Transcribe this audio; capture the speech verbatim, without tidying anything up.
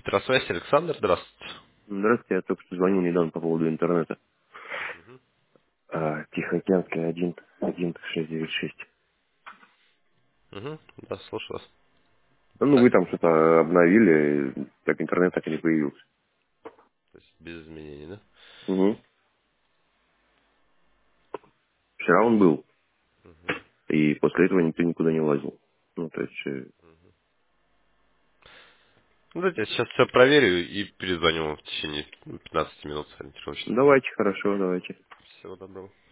Петросвязь, Александр, здравствуйте. Здравствуйте, я только что звонил недавно по поводу интернета. А, Тихоокеанская один, один шесть девять шесть. Угу, да, слушаю вас. Ну, вы Так, там что-то обновили, так интернет так и не появился. то есть без изменений, да? Угу. Вчера он был, и после этого никто никуда не лазил. Ну, то есть, э, Ну, давайте я сейчас все проверю и перезвоню вам в течение пятнадцати минут ориентировочно. давайте, хорошо, давайте. Всего доброго.